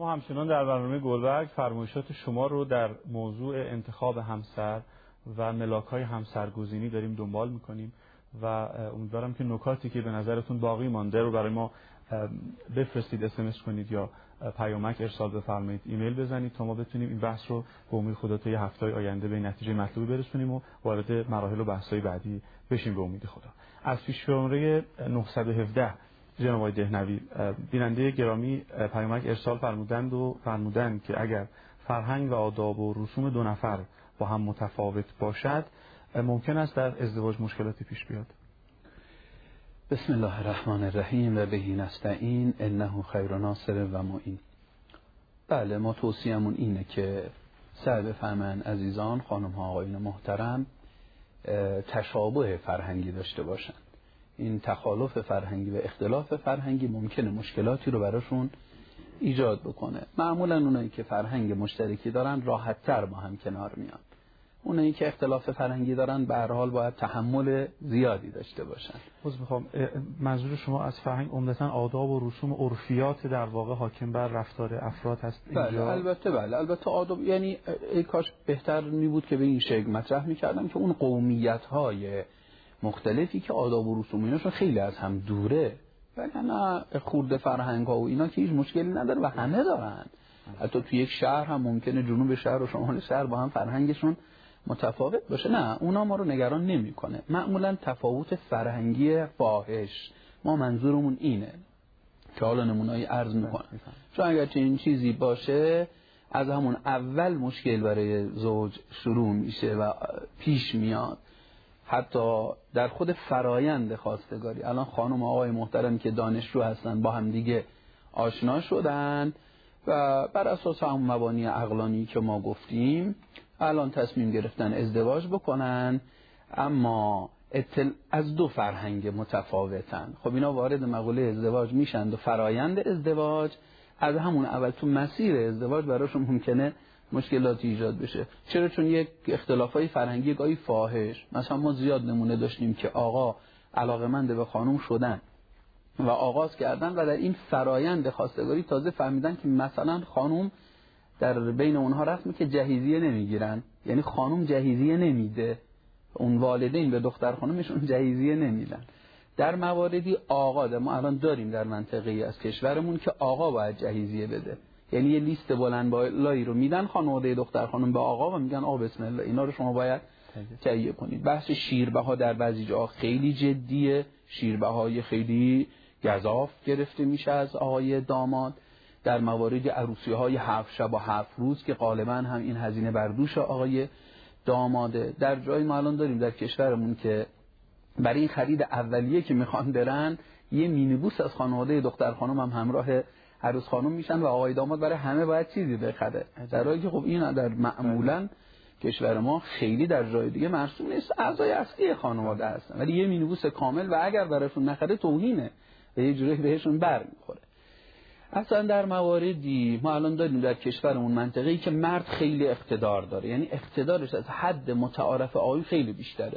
ما همچنان در برنامه گلبرگ فرمایشات شما رو در موضوع انتخاب همسر و ملاک‌های همسرگزینی داریم دنبال می‌کنیم و امیدوارم که نکاتی که به نظرتون باقی مانده رو برای ما بفرستید، SMS کنید یا پیامک ارسال بفرمایید، ایمیل بزنید تا ما بتونیم این بحث رو به امید خدا تا یه هفته‌های آینده به نتیجه مطلوبی برسونیم و وارد مراحل و بحث‌های بعدی بشیم به امید خدا. از پیش شماره 917 جناب آقای دهنوی، بیننده گرامی پیامک ارسال فرمودند که اگر فرهنگ و آداب و رسوم دو نفر با هم متفاوت باشد ممکن است در ازدواج مشکلاتی پیش بیاد. بسم الله الرحمن الرحیم و بهی نستعین انه خیر ناصر و معین. بله، ما توصیه‌مون اینه که سعی بفرمایند عزیزان، خانم ها، آقایون محترم، تشابه فرهنگی داشته باشند. این تخالف فرهنگی و اختلاف فرهنگی ممکنه مشکلاتی رو براشون ایجاد بکنه. معمولا اونایی که فرهنگ مشترکی دارن راحت‌تر با هم کنار میان. اونایی که اختلاف فرهنگی دارن به هر حال باید تحمل زیادی داشته باشن. میخوام منظور شما از فرهنگ عمدتاً آداب و رسوم عرفیات در واقع حاکم بر رفتار افراد هست اینجا؟ بله البته آداب، یعنی ای کاش بهتر می بود که به این شکل مطرح می‌کردم که اون قومیت‌های مختلفی که آداب و رسوم ایناشون خیلی از هم دوره، وگرنه خورده فرهنگ‌ها و اینا که هیچ مشکلی نداره و همه دارن. حتی توی یک شهر هم ممکنه جنوب شهر و شمال شهر با هم فرهنگشون متفاوت باشه. نه، اونا ما رو نگران نمی‌کنه. معمولا تفاوت فرهنگی فاحش، ما منظورمون اینه که حالا نمونه‌ای عرض می‌کنم. چون اگر چنین چیزی باشه از همون اول مشکل برای زوج شروع میشه و پیش میاد. حتی در خود فرایند خواستگاری، الان خانم و آقای محترم که دانشجو هستن با هم دیگه آشنا شدن و بر اساس هم مبانی عقلانی که ما گفتیم الان تصمیم گرفتن ازدواج بکنن، اما از دو فرهنگ متفاوتن. خب اینا وارد مقوله ازدواج میشن و فرایند ازدواج از همون اول تو مسیر ازدواج براشون ممکنه مشکلاتی ایجاد بشه. چرا؟ چون یک اختلافای فرهنگی گاهی فاحش، مثلا ما زیاد نمونه داشتیم که آقا علاقمند به خانم شدن و آغاز کردن و در این فرایند خواستگاری تازه فهمیدن که مثلا خانم در بین اونها رسمه که جهیزیه نمیگیرن، یعنی خانم جهیزیه نمیده، اون والدین به دختر خانمشون جهیزیه نمیدن. در مواردی آقا ما الان داریم در منطقه از کشورمون که آقا باید جهیزیه بده، یعنی یه لیست بلند بالایی رو میدن خانواده دختر خانم به آقا و میگن آقا بسم الله اینا رو شما باید تهیه کنید. بحث شیربها در بعضی جاها خیلی جدیه، شیربهای خیلی گزاف گرفته میشه از آقای داماد در موارد عروسی‌های 7 شب و 7 روز که غالبا هم این هزینه بر دوش آقای داماده. در جای ما الان داریم در کشورمون که برای این خرید اولیه که میخوان برن یه مینیبوس از خانواده دختر خانم هم همراه عروس خانم میشن و آقای داماد برای همه باید چیزی بخره، در حالی که خب این در معمولا کشور ما خیلی در جای دیگه مرسوم نیست، اعضای اصلی خانواده هستن، ولی یه مینیبوس کامل و اگر براشون نخره توهینه و یه جوری بهشون برمیخوره. اصلا در مواردی ما الان داریم در کشورمون منطقه‌ای که مرد خیلی اقتدار داره، یعنی اقتدارش از حد متعارف آقای خیلی بیشتره.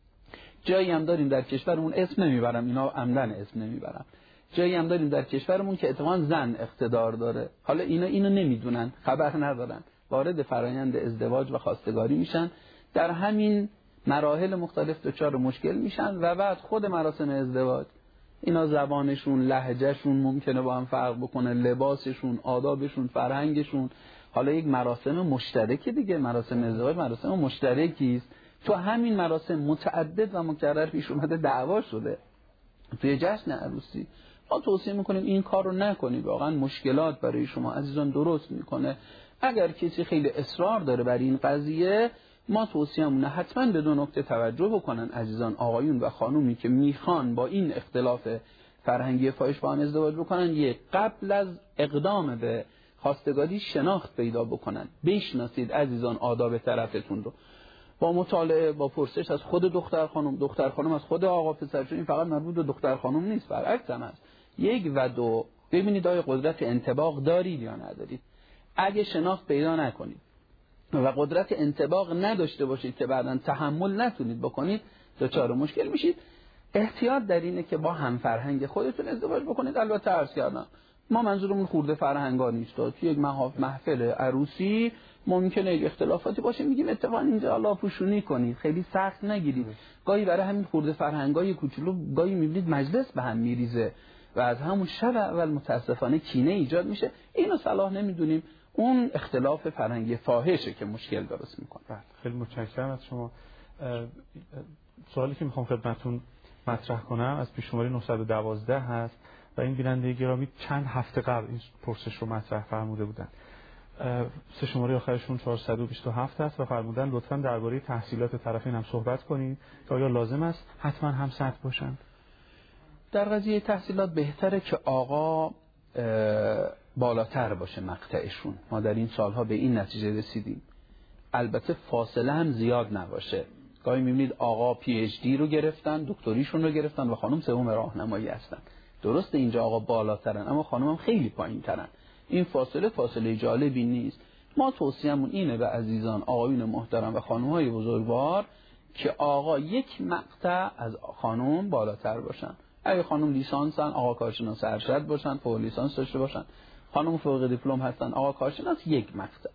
جایی هم داریم در کشورمون، اسم نمیبرم، اینا عمدن اسم نمیبرم، جایی هم داریم در کشورمون که اتفاقا زن اقتدار داره. حالا اینو نمیدونن، خبر ندارن، وارد فرایند ازدواج و خواستگاری میشن، در همین مراحل مختلف دچار مشکل میشن و بعد خود مراسم ازدواج اینا زبانشون، لهجهشون ممکنه با هم فرق بکنه، لباسشون، آدابشون، فرهنگشون. حالا یک مراسم مشترک دیگه، مراسم ازدواج مراسم مشترکی است. تو همین مراسم متعدد و مکرر پیش اومده دعوا شده توی جشن عروسی. ما توصیه میکنیم این کار رو نکنید، واقعا مشکلات برای شما عزیزان درست میکنه. اگر کسی خیلی اصرار داره بر این قضیه، ما توصیه‌مونه حتما به دو نکته توجه بکنن عزیزان، آقایون و خانومی که میخوان با این اختلاف فرهنگی فاحش با هم ازدواج بکنن. یک، قبل از اقدام به خواستگاری شناخت پیدا بکنن، بشناسید عزیزان آداب طرفتون رو با مطالعه، با پرسش از خود دختر خانم از خود آقا پسر، چون این فقط مربوط به دختر خانم نیست، برعکس هم است. یک و دو، ببینید آیا قدرت انطباق دارید یا ندارید. اگه شناخت پیدا نکنید و قدرت انطباق نداشته باشید که بعداً تحمل نتونید بکنید، دچار مشکل میشید. احتیاط در اینه که با هم فرهنگ خودتون ازدواج بکنید. البته عرض کردم ما منظورمون خورده فرهنگا نیست. توی یک محفل عروسی ممکنه یک اختلافاتی باشه، میگیم اتفاقا اینجا الله پوشونی کنید، خیلی سخت نگیرید. گاهی برای همین خورده فرهنگای کوچولو گاهی میبینید مجلس به هم میریزه و از همون شب اول متاسفانه کینه ایجاد میشه. اینو صلاح نمیدونیم، اون اختلاف فرهنگی فاحشه که مشکل درست میکنه. خیلی متشکرم از شما. سوالی که میخوام خدمتتون مطرح کنم از پیش شماره 912 هست و این بیننده گرامی چند هفته قبل این پرسش رو مطرح فرموده بودن. سه شماره آخرشون 427 هست و فرمودن لطفاً درباره تحصیلات طرفین هم صحبت کنید که آیا لازم است حتما هم سطح باشن؟ در قضیه تحصیلات بهتره که آقا بالاتر باشه مقطعشون. ما در این سالها به این نتیجه رسیدیم. البته فاصله هم زیاد نباشه. گاهی میبینید آقا پی اچ دی رو گرفتن، دکتریشون رو گرفتن و خانم سوم راهنمایی هستن. درسته اینجا آقا بالاترن اما خانم هم خیلی پایینترن. این فاصله جالبی نیست. ما توصیه‌مون اینه به عزیزان، آقایون محترم و خانم‌های بزرگوار که آقا یک مقطع از خانم بالاتر باشن. اگه خانم لیسانسن آقا کارشناس ارشد باشن، فوق لیسانس داشته باشن. خانم فوق دیپلم هستن آقا کارشناس یک مقطع.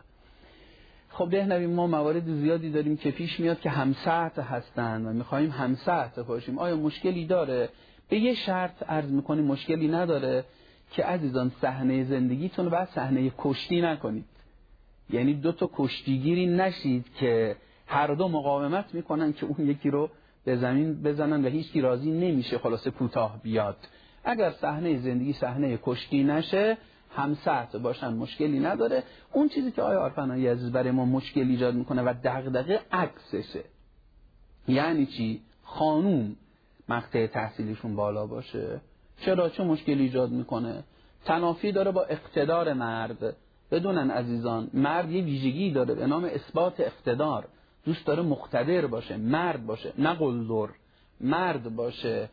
خب دهنوی ما موارد زیادی داریم که پیش میاد که هم سطح هستن و می‌خوایم هم سطح باشیم. آیا مشکلی داره؟ به یه شرط عرض می‌کنیم مشکلی نداره که عزیزان صحنه زندگیتون بعد صحنه کشتی نکنید. یعنی دو تا کشتیگیری نشید که هر دو مقاومت میکنن که اون یکی رو به زمین بزنن و هیچ کی راضی نمیشه خلاصه کوتاه بیاد. اگر صحنه زندگی صحنه کشتی نشه هم سطح باشن مشکلی نداره. اون چیزی که آقای عارفنایی عزیز برای ما مشکل ایجاد میکنه و دغدغه عکسشه. یعنی چی؟ خانوم مقطع تحصیلیشون بالا باشه. چرا؟ چه مشکلی ایجاد میکنه؟ تنافی داره با اقتدار مرد. بدونن عزیزان مرد یه ویژگی داره به نام اثبات اقتدار. دوست داره مقتدر باشه، مرد باشه، نه قلدر، مرد باشه،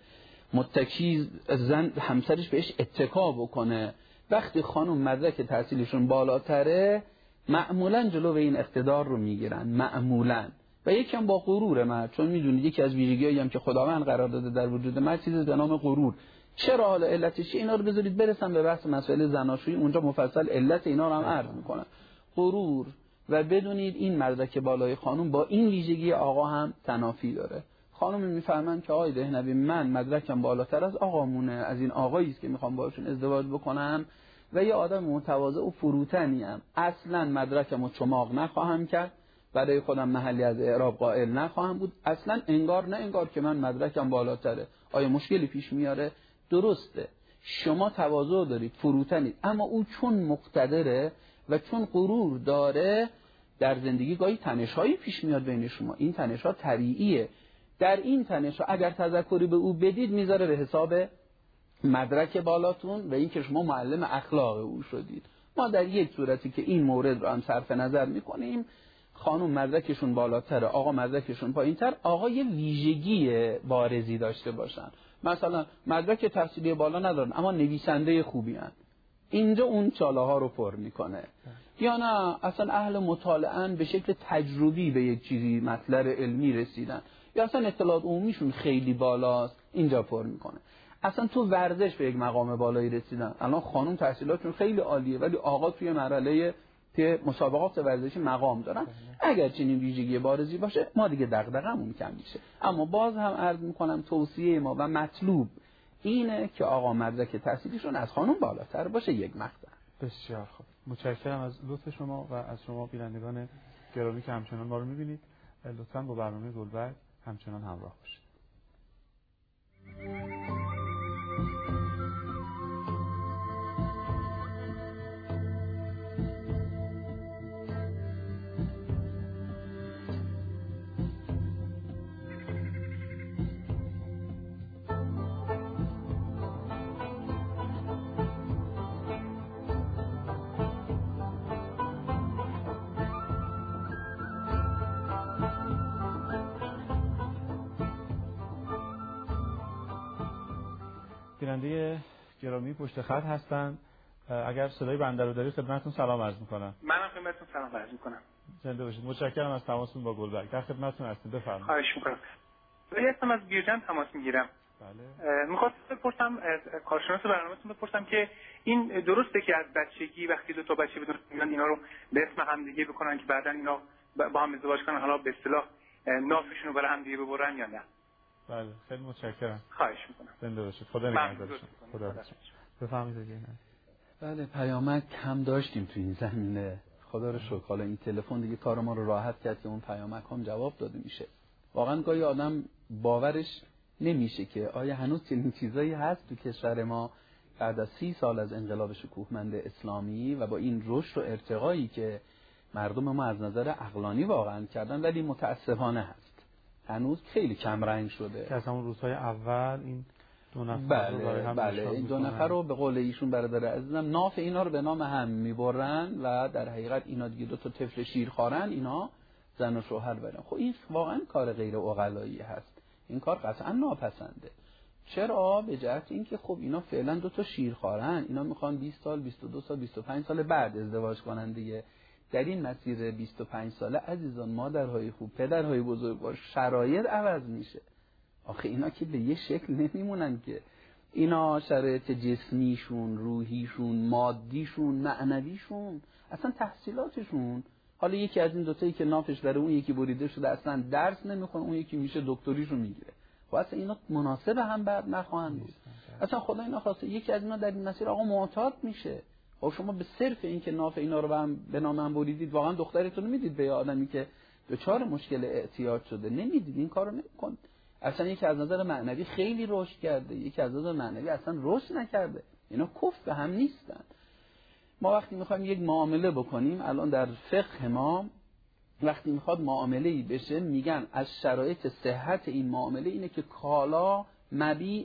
متکی زن همسرش بهش اتکا بکنه. وقتی خانم مدرک تحصیلشون بالاتره معمولا جلو به این اقتدار رو میگیرن، معمولا. و یکم با غرور مرد، چون میدونید یکی از ویژگی‌هایی هم که خداوند قرار داده در وجود مرد چیزی به نام غرور. چرا حالا علتش اینا رو بذارید برسم به بحث مسئله زناشویی، اونجا مفصل علت اینا رو هم عرض میکنم. غرور. و بدونید این مدرک بالای خانم با این ویژگی آقا هم تنافی داره. خانم میفهمن که آقای دهنوی من مدرکم بالاتر از آقامونه، از این آقایی است که میخوام باشون ازدواج بکنم و یه آدم متواضع و فروتنی ام، اصلا مدرکمو چماق نخواهم کرد، برای خودم محلی از اعراب قائل نخواهم بود، اصلا انگار نه انگار که من مدرکم بالاتره. آیا مشکلی پیش میاره؟ درسته شما تواضع دارید، فروتنید، اما او چون مقتدره و چون غرور داره در زندگی گاهی تنش‌هایی پیش میاد بین شما. این تنش‌ها طبیعیه. در این تنش‌ها اگر تذکری به او بدید میذاره به حساب مدرک بالاتون و این که شما معلم اخلاق او شدید. ما در یک صورتی که این مورد رو هم صرف نظر میکنیم، خانم مدرکشون بالاتره، آقا مدرکشون پایینتر، آقا یه ویژگی بارزی داشته باشن. مثلا مدرک تحصیلی بالا ندارن اما نویسنده خوبی هن. اینجا اون چاله ها رو پر میکنه. یا نه اصلا اهل مطالعه‌ان، به شکل تجربی به یک چیزی مطلب علمی رسیدن، یا اصلا اطلاعات عمومیشون خیلی بالاست، اینجا پر میکنه. اصلا تو ورزش به یک مقام بالایی رسیدن. الان خانم تحصیلاتشون خیلی عالیه ولی آقا توی مرحله که مسابقات ورزشی مقام دارن. اگر چنین ویژگی بارزی باشه ما دیگه دغدغه‌مون کم میشه. اما باز هم عرض میکنم توصیه ما و مطلوب اینه که آقا مدرک تحصیلیشون از خانم بالاتر باشه یک مقطع. بسیار خوب. متشکرم از لطف شما و از شما بینندگان گرامی که همچنان ما رو میبینید. لطفاً با برنامه گلبرگ همچنان همراه باشید. بیننده گرامی پشت خط هستن. اگر صدای بنده رو دارید خدمتتون سلام عرض میکنم. منم خدمتتون سلام عرض میکنم. زنده باشید. متشکرم از تماستون با گلبرگ. در خدمتتون هستیم. بفرمایید. خواهش میکنم. اسمم از بیرجند تماس میگیرم. بله. میخواستم بپرسم از کارشناس برنامه‌تون بپرسم که این درسته که از بچگی وقتی دو تا بچه بدون میان اینا رو به اسم همدیگه بکنن که بعدن اینا با هم ازدواج کنن، حالا به اصطلاح نافشون رو برای همدیگه ببرن یا نه؟ بله خیلی متشکرم. خواهش میکنم. زنده باشید. خدا نگهدارتون. خدا بفرمایید. بله پیامک هم داشتیم تو این زمینه. خدا رو شکر حالا این تلفن دیگه کار ما رو راحت کرد که اون پیامک هم جواب داده میشه. واقعا گاهی آدم باورش نمیشه که آیا هنوز چنین چیزایی هست تو کشور ما بعد از 30 سال از انقلاب شکوهمند اسلامی و با این رشد و ارتقایی که مردم ما از نظر عقلانی واقعا کردن، ولی متاسفانه هست هنوز خیلی کم رنگ شده. که از همون روزهای اول این دو نفر بله این دو نفر رو به قول ایشون برادر عزیزم ناف اینا رو به نام هم میبرن و در حقیقت اینا دیگه دو تا طفل شیرخوارن، اینا زن و شوهر برن. خب این واقعا کار غیر عقلایی هست، این کار قطعا ناپسنده. چرا؟ به جهت اینکه خب اینا فعلا دو تا شیرخوارن، اینا میخوان 20 سال 22 سال 25 سال بعد ازدواج کنن دیگه. در این مسیر 25 ساله عزیزان مادرهای خوب پدرهای بزرگوار شرایط عوض میشه. آخه اینا که به یه شکل نمیمونن که، اینا شرایط جسمیشون، روحیشون، مادیشون، معنویشون، اصلا تحصیلاتشون. حالا یکی از این دوتایی که نافش برای اون یکی بریده شده اصلا درس نمیخونه، اون یکی میشه دکتریشو میگیره. و اصلا اینا مناسب هم بعد نخواهند بود. اصلا خدای نخواسته یکی از اینا در این مسیر آقا معتاد میشه. خب شما به صرف این که ناف اینا رو به نام هم بریدید واقعا دخترتون رو میدید به یه آدمی که دچار مشکل اعتیاد شده؟ نمیدید، این کارو نمی‌کنید. اصلا یکی از نظر معنوی خیلی رشد کرده، یکی از نظر معنوی اصلا رشد نکرده. اینا کفر به هم نیستن. ما وقتی میخوایم یک معامله بکنیم، الان در فقه ما وقتی میخواد معامله‌ای بشه میگن از شرایط صحت این معامله اینه که کالا مبیع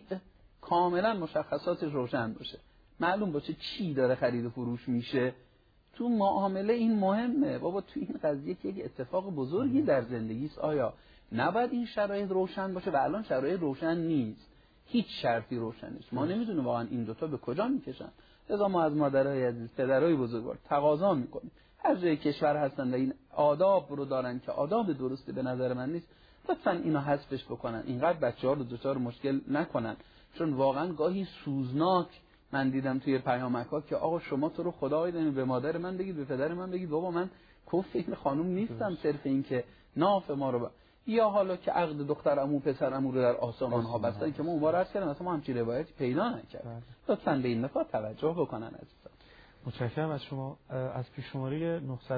کاملا مشخصاتش روشن باشه، معلوم باشه چی داره خرید و فروش میشه. تو معامله این مهمه بابا، تو این قضیه که یک اتفاق بزرگی در زندگی است، آیا نباید این شرایط روشن باشه؟ و الان شرایط روشن نیست، هیچ شرطی روشن نیست. ما نمیدونیم واقعا این دوتا به کجا میکشن. لذا ما از مادرای عزیز پدرای بزرگوار تقاضا میکنیم هر جای کشور هستن و این آداب رو دارن که آداب درستی به نظر من نیست، لطفاً اینو حذفش بکنن، اینقدر بچه‌ها رو دچار مشکل نکنن. چون واقعا گاهی سوزناک من دیدم توی پیامک‌ها که آقا شما تو رو خدای نمی به مادر من بگید به پدر من بگید بابا من کف این خانم نیستم، صرف این که ناف ما رو یا حالا که عقد دختر عمو پسر عمو رو در آسمان ها بستن که ما اون بار عرض کردم مثلا ما همچین روایتی پیدا نکردیم. لطفاً به این نکات توجه بکنن عزیزان. متشکرم از شما. از پیش شماره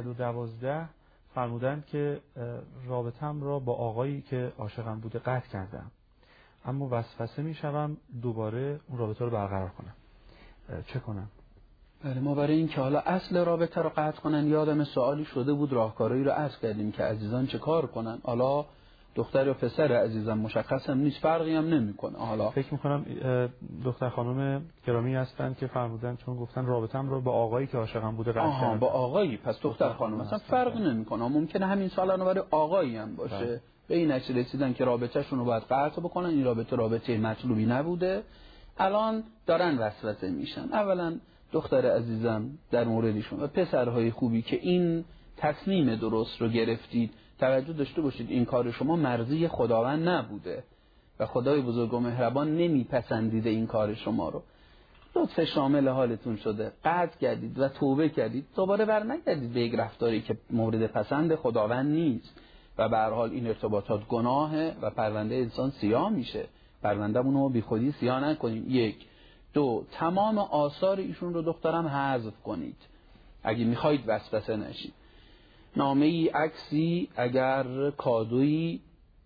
912 فرمودند که رابطه‌ام را با آقایی که عاشقم بوده قطع کردم، اما وسوسه میشم دوباره اون رابطه رو برقرار کنم، چه کنم؟ بله ما برای این که حالا اصل رابطه رو قطع کنن یادم سوالی شده بود، راهکارهایی رو عرض کردیم که عزیزان چه کار کنن. حالا دختر یا پسر عزیزم مشخص هم نیست، فرقی هم نمیکنه. حالا فکر میکنم دختر خانم گرامی هستن که فرمودن چون گفتن رابطه‌ام رو با آقایی که عاشقم بوده قطع کردم. با آقایی، پس دختر خانم مثلا فرق نمیکنه، ممکنه همین سوالانو برای آقایی هم باشه. به این نتیجه رسیدن که رابطه‌شون رو باید قطع بکنن، این رابطه مطلوبی نبوده، الان دارن وسوسه میشن. اولا دختر عزیزم در موردشون و پسرهای خوبی که این تصمیم درست رو گرفتید، توجه داشته باشید این کار شما مرضی خداوند نبوده و خدای بزرگ و مهربان نمیپسندیده این کار شما رو. لطف شامل حالتون شده، قطع کردید و توبه کردید، دوباره برنگردید به یک رفتاری که مورد پسند خداوند نیست و به هر حال این ارتباطات گناهه و پرونده انسان سیاه میشه. پرونده‌مون رو بی خودی سیاه نکنیم. 1 2 تمام آثار ایشون رو دخترم حذف کنید اگه میخواید وسوسه نشید. نامه‌ای، عکسی، اگر کادویی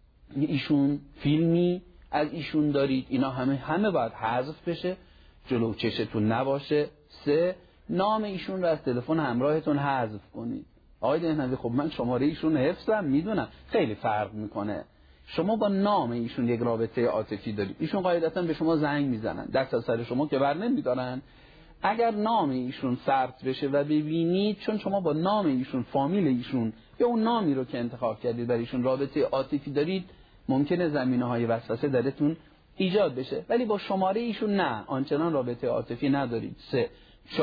ایشون، فیلمی از ایشون دارید، اینا همه باید حذف بشه، جلو چشتون نباشه. 3 نام ایشون رو از تلفن همراهتون حذف کنید. آقای دهنوی خب من شماره ایشون حفظم، میدونم خیلی فرق میکنه. شما با نام ایشون یک رابطه عاطفی دارید، ایشون قاعدتا به شما زنگ میزنن، دست از سر شما که بر نمیدارن. اگر نام ایشون ثبت بشه و ببینید چون شما با نام ایشون، فامیل ایشون یا اون نامی رو که انتخاب کردید برای ایشون رابطه عاطفی دارید، ممکنه زمینه‌های وسوسه درتون ایجاد بشه، ولی با شماره ایشون نه، آنچنان رابطه عاطفی ندارید. 3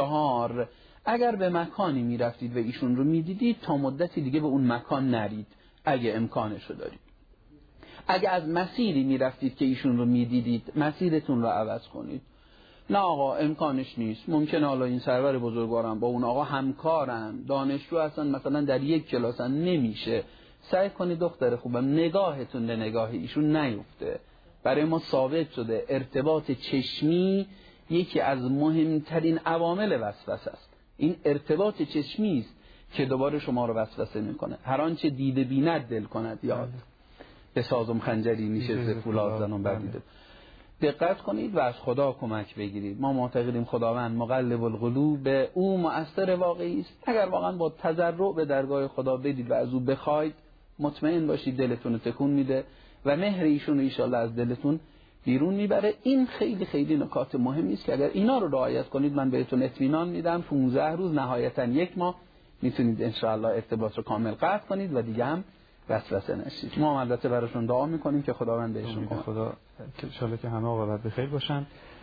4 اگر به مکانی میرفتید و ایشون رو میدیدید تا مدتی دیگه به اون مکان نرید اگه امکانشو دارید. اگه از مسیری میرفتید که ایشون رو میدیدید مسیرتون رو عوض کنید. نه آقا امکانش نیست، ممکنه حالا این سرور بزرگوارم با اون آقا همکارن، دانشجو هستن مثلا در یک کلاسن، نمیشه. سعی کنید دختر خوبم نگاهتون به نگاه ایشون نیفته. برای ما ثابت شده ارتباط چشمی یکی از مهمترین عوامل وسوسه است. این ارتباط چشمی است که دوباره شما رو وسوسه میکنه. هر آنچه دیده بیند دل کند یاد، به سازم خنجری میشه ز فولاد زنم بردیده. دقت کنید و از خدا کمک بگیرید. ما معتقدیم خداوند مقلب القلوب، به او مؤثر واقعی است. اگر واقعا با تضرع به درگاه خدا بدید و از او بخواید، مطمئن باشید دلتون رو تکون میده و مهر ایشون ان شاءالله از دلتون بیرون میبره. این خیلی خیلی نکات مهمی است که اگر اینا رو رعایت کنید من بهتون اطمینان میدم 15 روز نهایتا 1 ماه میتونید ان شاءالله ارتباط رو کامل قطع کنید و دیگه هم وسوسه نشید. ما البته براشون دعا میکنیم که خداوند بهشون کنه. خدا ان شاءالله که همه عاقبت به خیر باشن.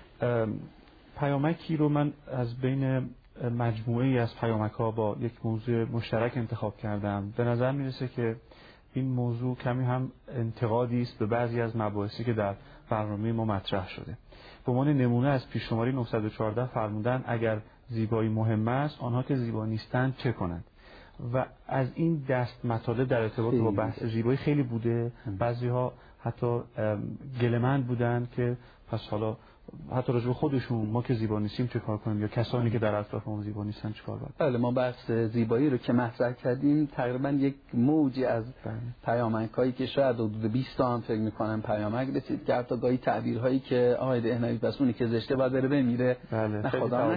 پیامکی رو من از بین مجموعه‌ای از پیامک‌ها با یک موضوع مشترک انتخاب کردم. به نظر میرسه که این موضوع کمی هم انتقادی است به بعضی از مباحثی که در برنامه ما مطرح شده. به عنوان نمونه از پیش‌شماری 914 فرمودن اگر زیبایی مهم است، آنها که زیبا نیستند چه کنند؟ و از این دست مطالب در ارتباط با بحث زیبایی خیلی بوده. بعضی‌ها حتی گله‌مند بودن که پس حالا حتی راجع به خودشون ما که زیبا نیستیم چه کار کنیم، یا کسانی که در اطرافمون زیبا نیستن چه کار باید؟ بله، ما بحث زیبایی رو که مطرح کردیم تقریبا یک موجی از پیامک‌هایی که شاید حدود 20 تا هم فکر می‌کنم پیامک رسید که حتی گاهی تعبیرهایی که آقای دهنوی پس اونی که زشته باید بره بمیره. بله.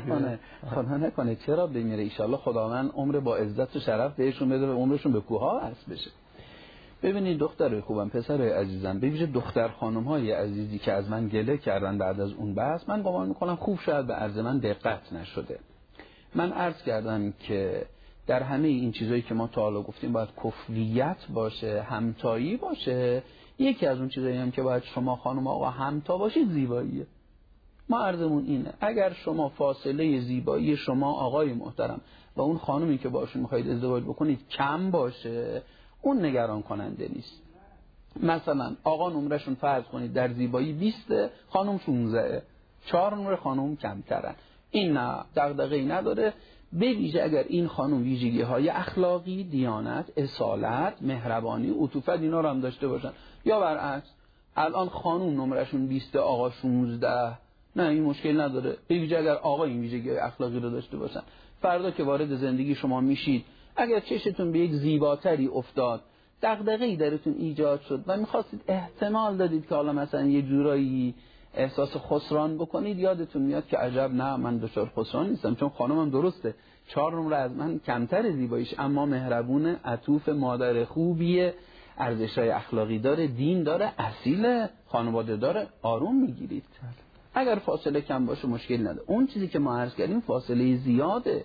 خدا نکنه چرا بمیره؟ ان شاءالله خداوند عمر با عزت و شرف بهشون بده و عمرشون به کوه‌ها وصل بشه. ببینید دخترای خوبم، پسرای عزیزم، به ویژه دختر خانم‌های عزیزی که از من گله کردن بعد از اون بحث، من گمان می‌کنم خوب شاید به عرض من دقت نشده. من عرض کردم که در همه این چیزایی که ما تا حالا گفتیم باید کفویت باشه، همتایی باشه. یکی از اون چیزایی هم که باید شما خانم آقا همتا باشید زیباییه. ما عرضمون اینه اگر شما فاصله زیبایی شما آقای محترم و اون خانمی که باشون می‌خواید ازدواج بکنید کم باشه، اون نگران کننده نیست. مثلا آقا نمرشون فرض کنید در زیبایی 20، خانم 16، 4 نمره خانم کمترن. این نه دغدغه‌ای نداره. به ویژه اگر این خانم ویژگی‌های اخلاقی، دیانت، اصالت، مهربانی، عطوفت اینا رو هم داشته باشن، یا برعکس الان خانم نمرشون 20 آقا 16، نه این مشکل نداره. به ویژه اگر آقا این ویژگی‌های اخلاقی رو داشته باشن، فردا که وارد زندگی شما میشید اگر چشتون به یک زیباتری افتاد، دغدغه‌ای درتون ایجاد شد و می‌خواستید احتمال دادید که حالا مثلا یه جورایی احساس خسران بکنید، یادتون میاد که عجب نه من دچار خسران نیستم، چون خانمم درسته 4 نمره از من کمتر زیباییش، اما مهربونه، عطوف، مادر خوبیه، ارزش‌های اخلاقی داره، دین داره، اصیل، خانواده داره، آروم میگیرید. اگر فاصله کم باشه مشکل نداره. اون چیزی که ما عرض کردیم فاصله زیاده.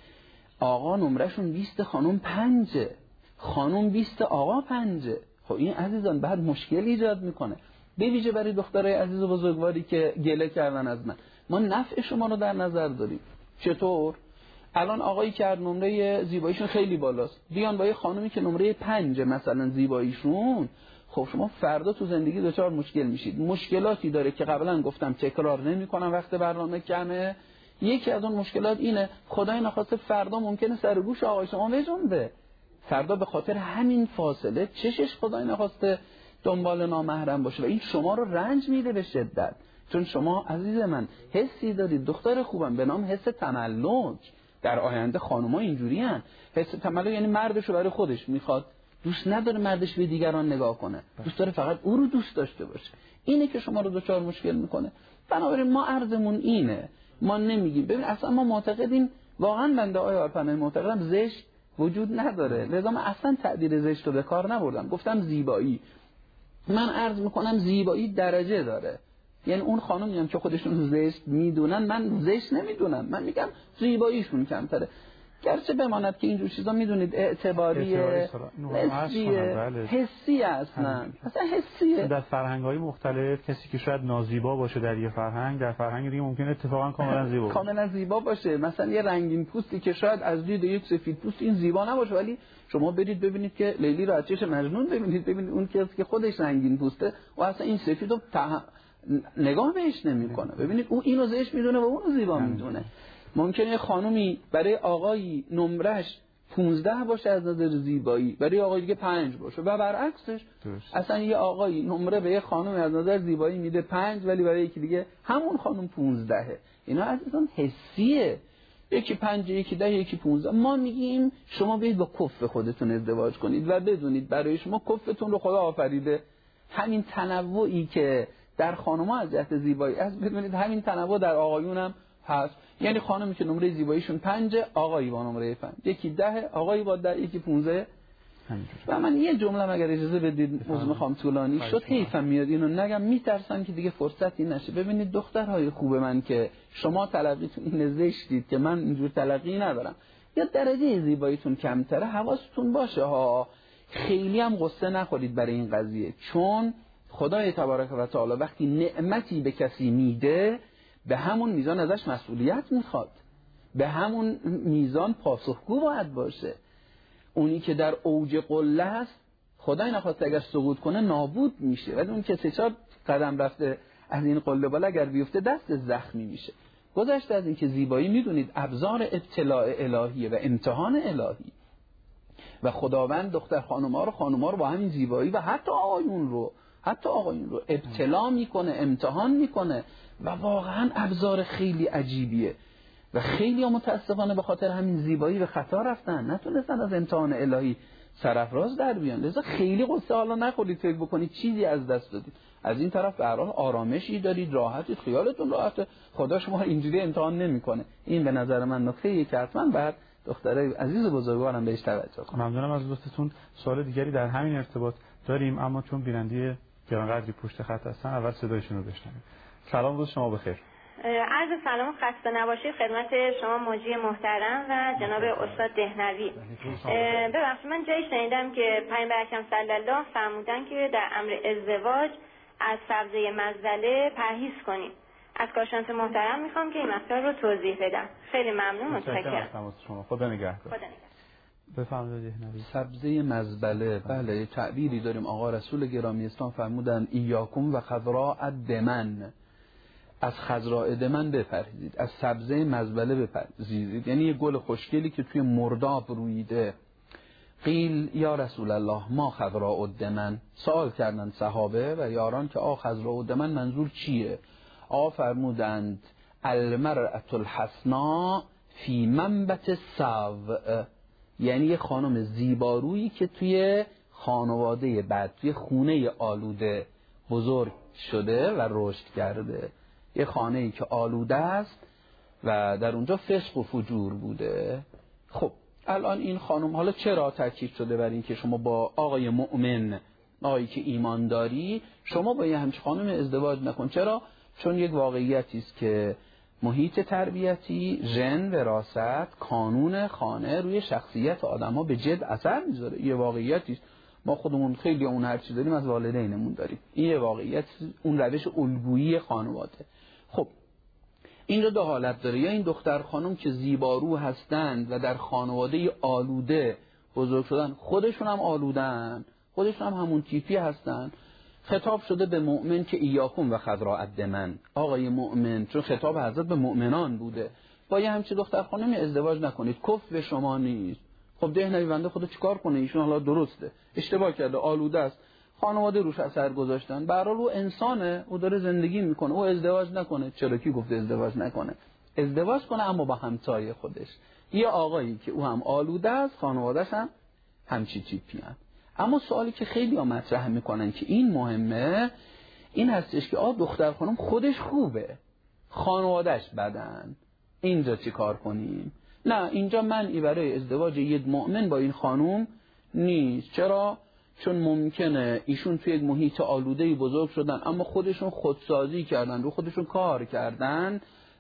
آقا نمرشون 20، خانم 5، خانم 20، آقا 5. خب این عزیزان بعد مشکل ایجاد میکنه، به ویژه برای دخترای عزیز و بزرگواری که گله کردن از من. ما نفع شما رو در نظر داریم. چطور؟ الان آقایی که نمره زیباییشون خیلی بالاست بیان با یه خانمی که نمره 5 مثلا زیباییشون، خب شما فردا تو زندگی دچار مشکل میشید. مشکلاتی داره که قبلا گفتم تکرار نمیکنم وقت برنامه کمه. یکی از اون مشکلات اینه خدای نخواسته فردا ممکنه سر گوش آقای شما بجنبه، فردا به خاطر همین فاصله چشش خدای نخواسته دنبال نامحرم باشه و این شما رو رنج میده به شدت. چون شما عزیز من حسی دارید دختر خوبم به نام حس تملک. در آینده خانم‌ها اینجوری ان. حس تملک یعنی مردشو برای خودش میخواد، دوست نداره مردش به دیگران نگاه کنه، دوست داره فقط او رو دوست داشته باشه. اینه که شما رو دچار مشکل میکنه. بنابراین ما عرضمون اینه، ما نمیگیم. ببین اصلا ما معتقدیم، واقعا بنده آقای آرپنایی معتقدم زشت وجود نداره، لذا من اصلا تعبیر زشت رو به کار نبردم، گفتم زیبایی. من عرض میکنم زیبایی درجه داره، یعنی اون خانومی هم که خودشون زشت میدونن من زشت نمیدونم، من میگم زیباییشون کمتره. گرچه بماند که اینجور چیزا میدونید اعتباریه، حسی اصلا حسیه. در فرهنگ‌های مختلف کسی که شاید نازیبا باشه در یه فرهنگ، در فرهنگ دیگه ممکنه اتفاقا کاملا زیبا باشه. مثلا یه رنگین پوستی که شاید از دید یک سفید پوست این زیبا نباشه، ولی شما برید ببینید که لیلی رو از چشم مجنون ببینید اون کسی که خودش رنگین پوسته و اصلا این سفیدو نگاه بهش نمیکنه. ببینید اون اینو زشت میدونه و اونو زیبا میدونه. ممکنه یه خانومی برای آقایی نمرش 15 باشه از نظر زیبایی، برای آقای دیگه 5 باشه و برعکسش. اصلا یه آقایی نمره به یه خانومی از نظر زیبایی میده 5، ولی برای یکی دیگه همون خانم 15. اینا اصلا حسیه، یکی 5 یکی 10 یکی 15. ما میگیم شما بیاید با کف خودتون ازدواج کنید و بدونید برای شما کفتون رو خدا آفریده. همین تنوعی که در خانم‌ها از جهت زیبایی است، بدونید همین تنوع در آقایون هم هست. یعنی خانمی که نمره زیباییشون 5، آقایی با نمره 5، یکی 10، آقایی با 10، یکی 15. و من یه جمله اگر اجازه بدید، موضوع میخوام طولانی شد، حیفم میاد اینو نگم، میترسم که دیگه فرصتی نشه. ببینید دخترهای خوب من که شما تلقیتون این زشتید که من اینجور تلقی ندارم، یا درجه زیباییتون کمتره، حواستون باشه ها، خیلی هم قصه نخورید برای این قضیه، چون خدای تبارک و تعالی وقتی نعمتی به کسی میده به همون میزان ازش مسئولیت میخواد، به همون میزان پاسخگو باید باشه. اونی که در اوج قله است خدای نخواسته اگر سقوط کنه نابود میشه، ولی اون که 3-4 قدم رفته از این قله بالا اگر بیفته دست زخمی میشه. گذشته از این که زیبایی میدونید ابزار ابتلاء الهیه و امتحان الهی، و خداوند دختر خانم‌ها رو با همین زیبایی و حتی آقایون رو ابتلا میکنه، امتحان میکنه و واقعا ابزار خیلی عجیبیه و خیلی متاسفانه به خاطر همین زیبایی به خطا رفتن، نتونستن از امتحان الهی سرافراز در بیان. لذا خیلی قصه حالا نخورید، فکر بکنید چیزی از دست دادید. از این طرف به هر حال آرامشی دارید، راحتید، خیالتون راحته، خدا شما اینجوری امتحان نمیکنه. این به نظر من نکته‌ایه که حتما بعد دخترای عزیز بزرگوارم بهش توجه کنن. ممنونم از لطفتون. سوال دیگری در همین ارتباط داریم، اما چون بیننده گرانقدری پشت خط هستن اول صدایشون رو بشنویم. سلام، روز شما بخیر. عرض سلام، خسته نباشید خدمت شما مجری محترم و جناب استاد دهنوی. ببخشید من جایی شنیدم که پیامبر اکرم صلی الله فرمودن که در امر ازدواج از سبزه مزدله پرهیز کنیم. از کارشناس محترم میخوام که این مسئله رو توضیح بدم. خیلی ممنون، متشکرم. خدا نگهدار. بفرمایید دهنوی. سبزه مزبله، بله تعبیری داریم آقا رسول گرامی اسلام فرمودن ایاکم و خضراء الدمن، از خضراء دمن بپرهیزید، از سبزه مزبله بپرهیزید. یعنی یه گل خوشگلی که توی مرداب رویده. قیل یا رسول الله ما خضراء الدمن، سوال کردن صحابه و یاران که خضراء الدمن منظور چیه؟ فرمودند المرأة الحسناء فی منبت سوء، یعنی یه خانم زیبارویی که توی خانواده بد، توی خونه آلوده بزرگ شده و رشد کرده. یه خانه‌ای که آلوده است و در اونجا فسق و فجور بوده. خب الان این خانم حالا چرا تاکید شده بر این که شما با آقای مؤمن، آقایی که ایمان داری، شما با یه همچین خانم ازدواج نکن؟ چرا؟ چون یک واقعیتی است که محیط تربیتی، ژن، وراثت، کانون خانه روی شخصیت آدم‌ها به جد اثر میذاره. یه واقعیتی است. ما خودمون خیلی اون هر چی داریم از والدینمون داریم. این یه واقعیت، اون روش الگویی خانواده. خب این رو دو حالت داره، یا این دختر خانم که زیبارو هستند و در خانواده آلوده بزرگ شدن، خودشون هم آلودن، خودشون هم همون تیپی هستن. خطاب شده به مؤمن که ایاکم و خضراء الدمن، آقای مؤمن، چون خطاب حضرت به مؤمنان بوده، با یه همچین دختر خانمی ازدواج نکنید، کفر به شما نیست. خب دهنوی بنده خدا چیکار کنه؟ ایشون حالا درسته، اشتباه کرده، آلوده است، خانواده روش اثر گذاشتن، به هر حال او انسانه، او داره زندگی میکنه، او ازدواج نکنه. چرا کی گفته ازدواج نکنه؟ ازدواج کنه، اما با همتای خودش. یه آقایی که او هم آلوده است، خانواده‌اش هم همچی تیپی هست. اما سوالی که خیلی ها مطرح میکنن که این مهمه، این هستش که دختر خانم خودش خوبه، خانواده‌اش بدن، اینجا چی کار کنیم؟ نه، اینجا منعی برای ازدواج یک مؤمن با این خانم نیست. چرا؟ چون ممکنه ایشون توی یک محیط آلوده‌ای بزرگ شدن، اما خودشون خودسازی کردن، رو خودشون کار کردن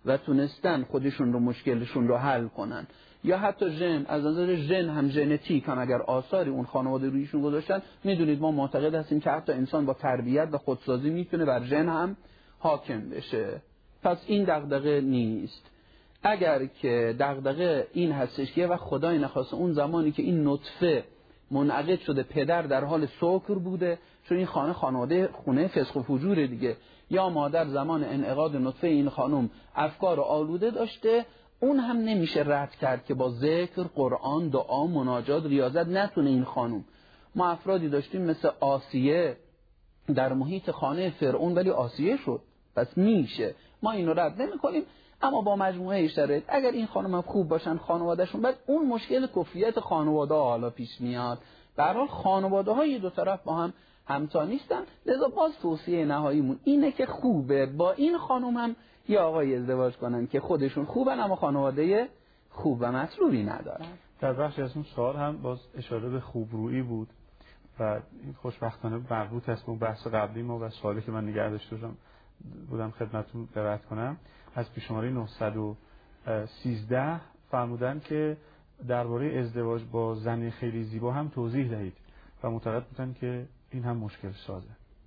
و تونستن خودشون رو مشکلشون رو حل کنن، یا حتی ژن، از نظر ژن هم ژنتیک هم اگر آثاری اون خانواده رویشون گذاشتن، میدونید ما معتقد هستیم که حتی انسان با تربیت و خودسازی میتونه بر ژن هم حاکم بشه. پس این دغدغه نیست. اگر که دغدغه این هستش که و خدای نخواسته اون زمانی که این نطفه منعقد شده پدر در حال سکر بوده، چون این خانواده خونه فسق و فجور دیگه، یا مادر زمان انعقاد نطفه این خانم افکار آلوده داشته، اون هم نمیشه رد کرد که با ذکر، قرآن، دعا، مناجات، ریاضت نتونه این خانم. ما افرادی داشتیم مثل آسیه در محیط خانه فرعون ولی آسیه شد، پس میشه، ما اینو رد نمی کنیم. اما با مجموعه شرایط اگر این خانم هم خوب باشن خانوادهشون، بعد اون مشکل کفریت خانواده حالا پیش میاد. به هر حال خانواده های دو طرف با هم همتا نیستن، لذا باز توصیه نهاییمون اینه که خوبه با این خانم هم یا آقای ازدواج کنن که خودشون خوبن اما خانواده خوب و مطلوبی ندارن. در بخشی از اون سوال هم باز اشاره به خوبرویی بود و این خوشبختانه مربوط است به بحث قبلی ما و سوالی که من نگه داشته بودم خدمتتون قرائت کنم. از پیش‌شماره 913 فرمودن که درباره ازدواج با زن خیلی زیبا هم توضیح دهید و معتقد بودن که این هم مشکل سازه.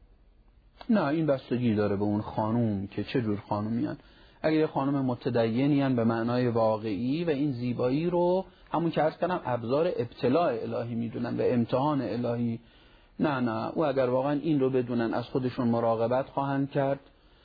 نه، این بستگی داره به اون خانوم که چه جور خانومیان. اگر یه خانم متدینیان به معنای واقعی و این زیبایی رو همون که عرض کردم ابزار ابتلاء الهی میدونن، به امتحان الهی، نه او اگر واقعا این رو بدونن از خودشون مراقبت خواهند کرد،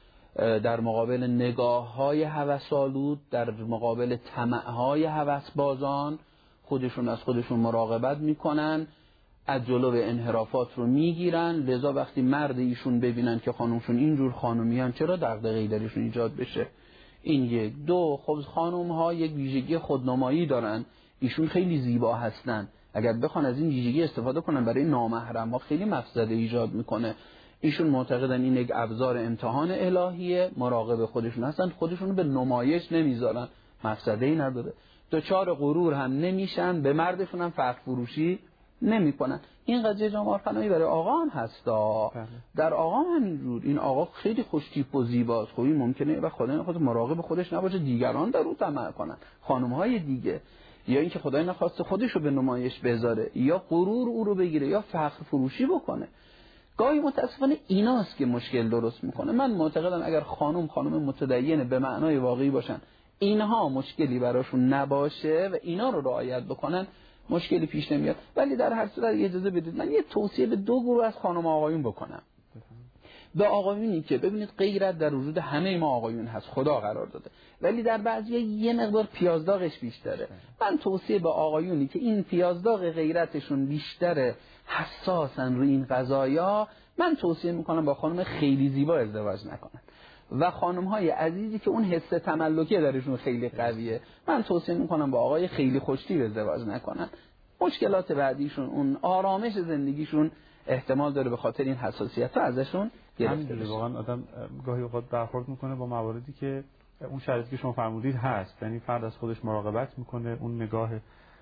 در مقابل نگاه‌های هوس‌آلود، در مقابل طمع‌های هوسبازان خودشون از خودشون مراقبت میکنن، از جلو انحرافات رو میگیرن. لذا وقتی مرد ایشون ببینن که خانومشون اینجور خانومیان، چرا دغدغه‌ای درشون ایجاد بشه؟ این یک. دو، خب خانوم‌ها یک ویژگی خودنمایی دارن، ایشون خیلی زیبا هستن، اگر بخوان از این ویژگی استفاده کنن برای نامحرم ها خیلی مفسده ایجاد میکنه. ایشون معتقدن این یک ابزار امتحان الهیه، مراقب خودشون هستن، خودشون به نمایش نمیذارن، مفسده‌ای نداره. دچار غرور هم نمیشن، به مردشون هم فخر فروشی نمیکنن. این قضیه جناب آرفنایی برای آقا هم هستا. در آقا هم همینجور، این آقا خیلی خوشتیپ و زیباست، خب این ممکنه و خدای نخواسته مراقب خودش نباشه، دیگران در او طمع کنن، خانم‌های دیگه، یا اینکه خدای نخواسته خودش رو به نمایش بذاره، یا غرور او رو بگیره، یا فخر فروشی بکنه. گاهی متاسفانه ایناست که مشکل درست میکنه. من معتقدم اگر خانم متدینه به معنای واقعی باشن، اینها مشکلی براشون نباشه و اینا رو رعایت بکنن، مشکلی پیش نمیاد. ولی در هر صورت اجازه بدید من یه توصیه به دو گروه از خانم آقایون بکنم. به آقایونی که ببینید غیرت در وجود همه ما آقایون هست، خدا قرار داده، ولی در بعضی یه مقدار پیازداغش بیشتره. من توصیه به آقایونی که این پیازداغ غیرتشون بیشتره، حساسن روی این قضایا، من توصیه میکنم با خانم خیلی زیبا ازدواج نکنن. و خانم‌های عزیزی که اون حس تملکی درشون خیلی قویه، من توصیه میکنم با آقای خیلی خوش‌طیب ازدواج نکنن. مشکلات بعدیشون، اون آرامش زندگیشون احتمال داره به خاطر این حساسیت‌ها ازشون گرفته بشه. واقعا آدم گاهی اوقات برخورد میکنه با مواردی که اون شرایطی که شما فرمودید هست، یعنی فرد از خودش مراقبت میکنه، اون نگاه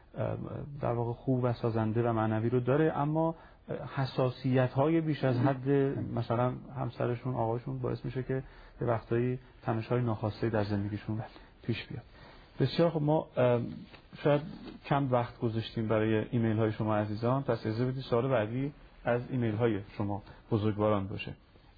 در واقع خوب و سازنده و معنوی رو داره، اما حساسیت‌های بیش از حد مثلا همسرشون، آقاشون باعث میشه که به وقتایی تنش‌های ناخواسته در زندگیشون پیش بیاد. بسیار خب، ما شاید کم وقت گذاشتیم برای ایمیل های شما عزیزان، پس اجازه بدید سوال بعدی از ایمیل های شما بزرگواران باشه.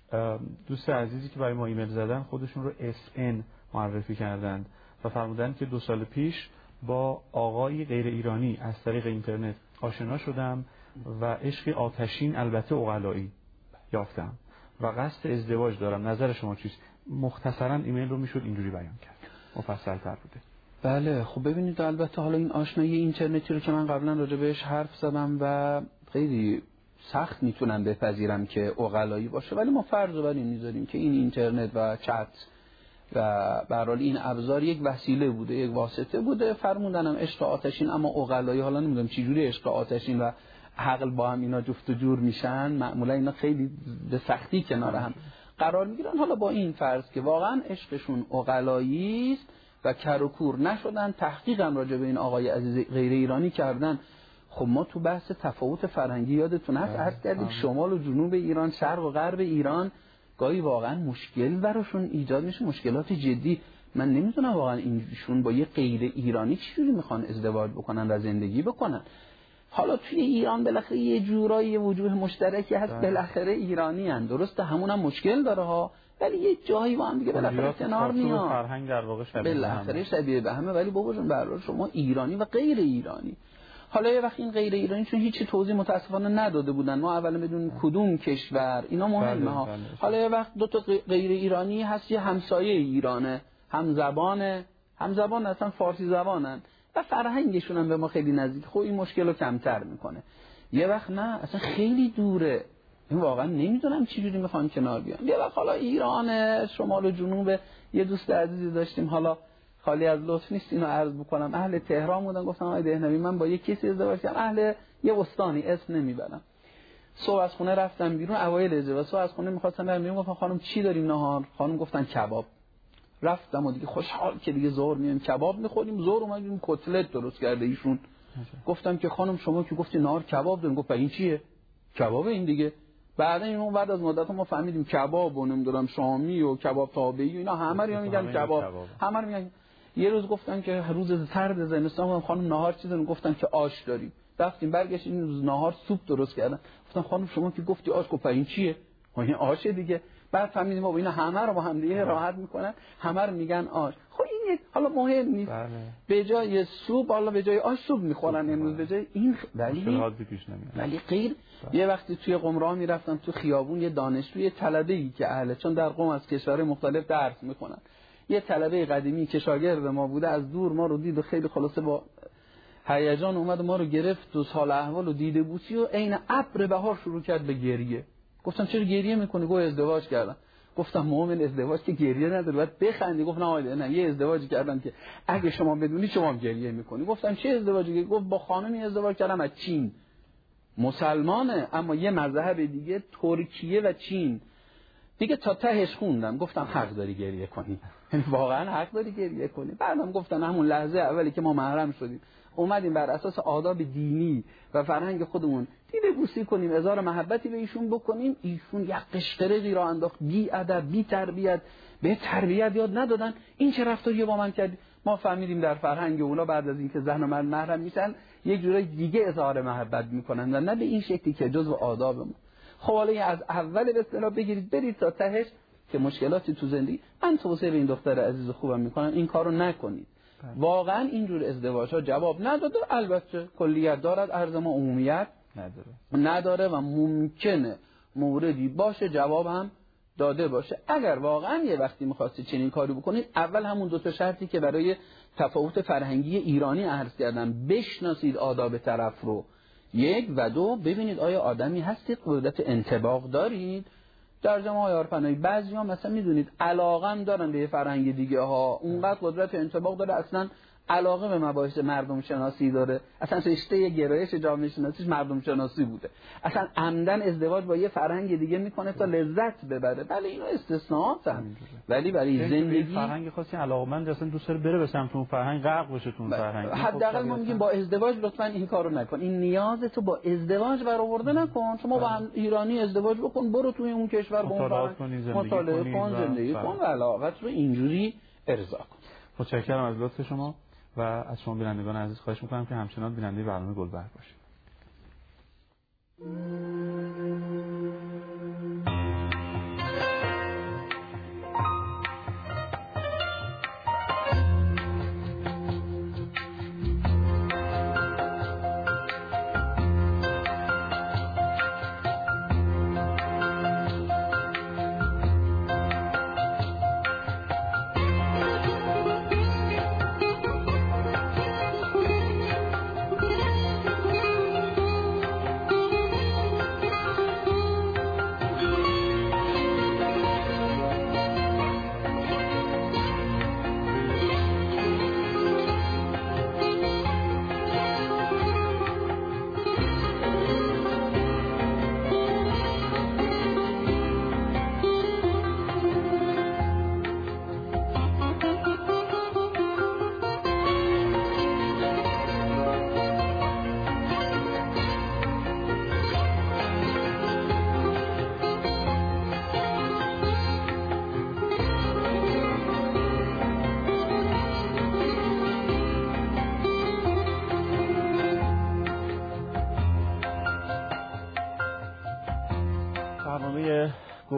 دوست عزیزی که برای ما ایمیل زدن خودشون رو SN معرفی کردند و فرمودند که 2 سال پیش با آقای غیر ایرانی از طریق اینترنت آشنا شدم و عشق آتشین، البته عقلایی، یافتم و قصد ازدواج دارم. نظر شما چیست؟ مختصرا ایمیل رو میشد اینجوری بیان کرد، مفصل‌تر بوده. بله، خب ببینید، البته حالا این آشنایی اینترنتی رو که من قبلا راجع بهش حرف زدم و خیلی سخت میتونم بپذیرم که عقلایی باشه، ولی ما فرض رو بر این میذاریم که این اینترنت و چت و به هر حال این ابزار یک وسیله بوده، یک واسطه بوده. فرمودنم عشق آتشین، اما عقلایی، حالا نمیدونم چه جوری عشق آتشین و عقل با هم اینا جفت و جور میشن. معمولا اینا خیلی به سختی کنار هم قرار میگیرن. حالا با این فرض که واقعا عشقشون عقلایی است و کر و کور نشدن، تحقیق هم راجع به این آقای عزیز غیر ایرانی کردن. خب ما تو بحث تفاوت فرهنگی یادتون هست عرض کردیم شمال و جنوب ایران، شرق و غرب ایران گاهی واقعا مشکل براشون ایجاد میشه، مشکلات جدی. من نمیدونم واقعا اینشون با یه غیر ایرانی چجوری میخوان ازدواج بکنن و زندگی بکنن. حالا توی ایران بالاخره یه جورایی وجوه مشترکی هست، بالاخره ایرانی هن. درسته همون هم مشکل داره ها، ولی یه جایی با هم دیگه بالاخره کنار میاد. فرهنگ در واقع بالاخره شبیه به همه، ولی بابا جون برای شما ایرانی و غیر ایرانی. حالا یه وقت این غیر ایرانی چون هیچی توضیح متاسفانه نداده بودن، ما اولا بدون کدوم کشور اینا مهمه ها. حالا یه وقت دو تا غیر ایرانی هست، یه همسایه ایرانه، همزبان اصلا فارسی زبانن و فرهنگشون هم به ما خیلی نزدیک، خب این مشکل رو کمتر میکنه. یه وقت نه اصلا خیلی دوره، این واقعا نمیدونم چجوری میخوان کنار بیان. یه وقت حالا ایران شمال و جنوب، یه دوست عزیزی داشتیم، حالا خالی از لطف نیست اینو عرض بکنم، اهل تهران بودن، گفتم آقای دهنوی من با یه کسی ازدواج کردم، اهل یه استانی، اسم نمیبرم. صبح از خونه رفتم بیرون، اوایل ازدواج صبح از خونه می‌خواستم برم بیرون، گفتم خانم چی داریم نهار؟ خانم گفتن کباب. رفتم و دیگه خوشحال که دیگه ظهر میایم کباب می‌خوریم. ظهر اومدیم کتلت درست کرده ایشون. گفتم که خانم شما که گفتی نهار کباب داریم، گفت این چیه؟ کباب این دیگه. بعد از مدت ما فهمیدیم کباب و نمیدونم شامی و کباب تابعی و اینا همه رو میگن کباب، همه رو میگن. یه روز گفتن که روز سرد زمستان، گفتم خانم نهار چی داریم؟ گفتن که آش داریم. رفتیم برگشتیم این روز نهار سوپ درست کردن. گفتم خانم شما که گفتی آش، گفت این چیه؟ این آشه دیگه. بعد فهمیدیم ما اینا همه رو با هم دیگه راحت میکنن، همه رو میگن آش. خب این حالا مهم نیست. به جای سوپ حالا به جای آش سوپ میخورن امروز به جای این. ولی غیر یه وقتی توی قم راه میرفتم تو خیابون، یه دانشجوی طلبه‌ای که اهل، چون در قم از کشورهای مختلف درس میکنن، یه طلبه قدیمی که شاگرد ما بوده از دور ما رو دید و خیلی خلاصه با هیجان اومد ما رو گرفت و حال احوال و دیده بوسی و عین ابر بهار شروع کرد به گریه. گفتم چرا گریه میکنی؟ گفت ازدواج کردم. گفتم مؤمن ازدواج که گریه نداره، باید بخندی. گفت نه یه ازدواجی کردم که اگه شما بدونی شما هم گریه میکنی. گفتم چه ازدواجی؟ گفت با خانمی ازدواج کردم از چین، مسلمانه اما یه مذهب دیگه، ترکیه و چین. دیگه تا تهش خوندم، گفتم حق داری گریه کنی، واقعا حق داری گریه کنی. بعدم گفتن همون لحظه اولی که ما محرم شدیم اومدیم بر اساس آداب دینی و فرهنگ خودمون دیده بوسی کنیم، اظهار محبتی به ایشون بکنیم. ایشون یک قشقرقی را انداخت، بی ادب، بی تربیت، به تربیت یاد ندادن. این چه رفتاری با من کرد؟ ما فهمیدیم در فرهنگ اونا بعد از اینکه زن و مرد محرم میشن یک جورای دیگه اظهار محبت میکنن و نه به این شکلی که جزء آدابمون. خب حالا از اول به اصطلاح بگیرید برید تا تهش که مشکلاتی تو زندگی. من توصیه به این دختر عزیز خوبم میکنم این کارو نکنید. واقعا اینجور ازدواج‌ها جواب نداده. البته کلیت دارد، عرض ما عمومیت نداره و ممکنه موردی باشه جواب هم داده باشه. اگر واقعا یه وقتی می‌خواستید چنین کاری بکنید، اول همون دو تا شرطی که برای تفاوت فرهنگی ایرانی عرض کردم، بشناسید آداب طرف رو، یک، و دو ببینید آیا آدمی هستید قدرت انطباق دارید. در جامعه عرفانی بعضی‌ها مثلا میدونید علاقه دارن به فرهنگ دیگه ها، اونقدر قدرت انطباق داره اصلا علاقه به مباحث مردم شناسی داره، اصلا رشته گرایش جامعه شناسیش مردم شناسی بوده، اصلا عمدن ازدواج با یه فرهنگ دیگه میکنه تا لذت ببره. بله اینو استثناءاتن، ولی برای زندگی فرهنگ خاصی علاقمند اصلا دوست داره بره به سمت اون فرهنگ، غرق بشه تو اون فرهنگ. حداقل ما میگیم با ازدواج لطفا این کارو نکن، این نیازتو با ازدواج برآورده نکن. شما با هم ایرانی ازدواج بکن، برو توی اون کشور با اون فرهنگ مطالعه کن، زندگی کن و علاقت رو اینجوری ارضا کن. متشکرم از لطف شما و از شما بینندگان عزیز خواهش میکنم که همچنان بیننده برنامه گلبرگ باشید.